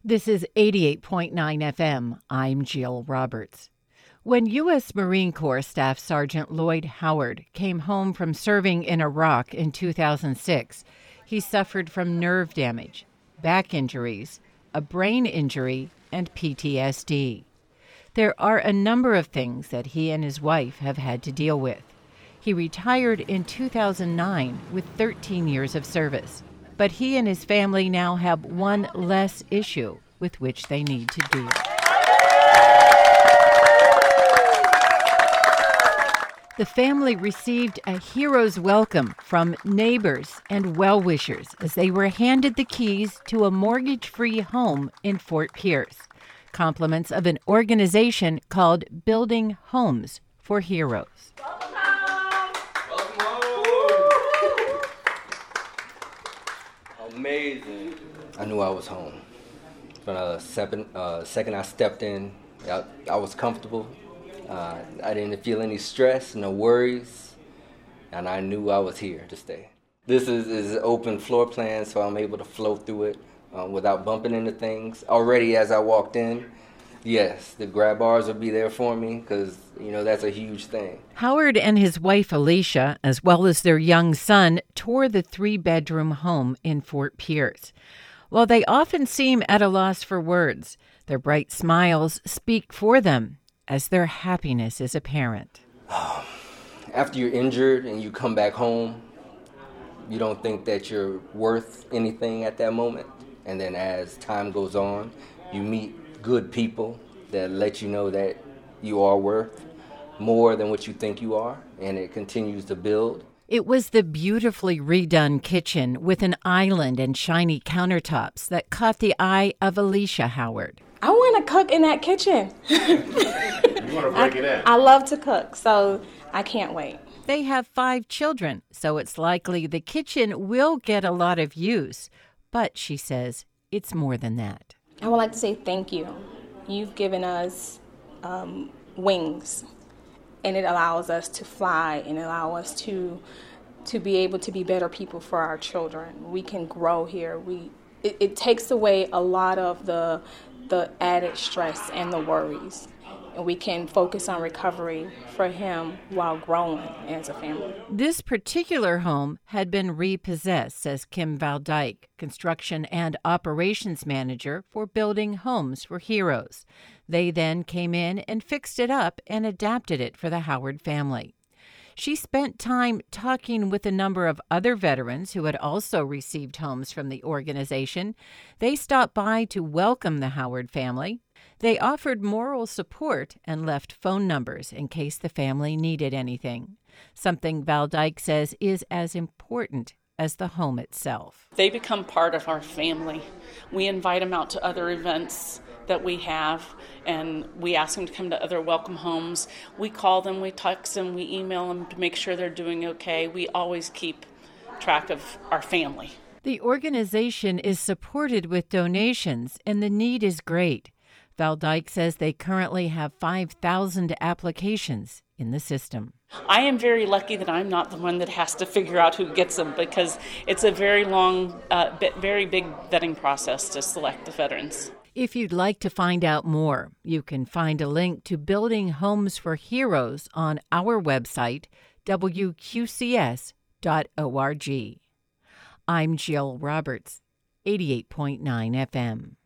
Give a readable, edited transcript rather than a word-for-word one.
This is 88.9 FM. I'm Jill Roberts. When U.S. Marine Corps Staff Sergeant Lloyd Howard came home from serving in Iraq in 2006, he suffered from nerve damage, back injuries, a brain injury, and PTSD. There are a number of things that he and his wife have had to deal with. He retired in 2009 with 13 years of service, but he and his family now have one less issue with which they need to deal. The family received a hero's welcome from neighbors and well-wishers as they were handed the keys to a mortgage-free home in Fort Pierce, compliments of an organization called Building Homes for Heroes. Amazing. I knew I was home. From the second I stepped in, I was comfortable. I didn't feel any stress, no worries, and I knew I was here to stay. This is an open floor plan, so I'm able to flow through it without bumping into things. Already as I walked in, yes, the grab bars will be there for me because, that's a huge thing. Howard and his wife, Alicia, as well as their young son, tour the 3-bedroom home in Fort Pierce. While they often seem at a loss for words, their bright smiles speak for them as their happiness is apparent. After you're injured and you come back home, you don't think that you're worth anything at that moment. And then as time goes on, you meet good people that let you know that you are worth more than what you think you are, and it continues to build. It was the beautifully redone kitchen with an island and shiny countertops that caught the eye of Alicia Howard. I want to cook in that kitchen. You want to break it in? I love to cook, so I can't wait. They have 5 children, so it's likely the kitchen will get a lot of use. But, she says, it's more than that. I would like to say thank you. You've given us wings, and it allows us to fly and allow us to be able to be better people for our children. We can grow here. It takes away a lot of the added stress and the worries, and we can focus on recovery for him while growing as a family. This particular home had been repossessed, says Kim Valdyke, construction and operations manager for Building Homes for Heroes. They then came in and fixed it up and adapted it for the Howard family. She spent time talking with a number of other veterans who had also received homes from the organization. They stopped by to welcome the Howard family. They offered moral support and left phone numbers in case the family needed anything, something Valdyke says is as important as the home itself. They become part of our family. We invite them out to other events that we have, and we ask them to come to other welcome homes. We call them, we text them, we email them to make sure they're doing okay. We always keep track of our family. The organization is supported with donations, and the need is great. Valdyke says they currently have 5,000 applications in the system. I am very lucky that I'm not the one that has to figure out who gets them, because it's a very long, very big vetting process to select the veterans. If you'd like to find out more, you can find a link to Building Homes for Heroes on our website, wqcs.org. I'm Jill Roberts, 88.9 FM.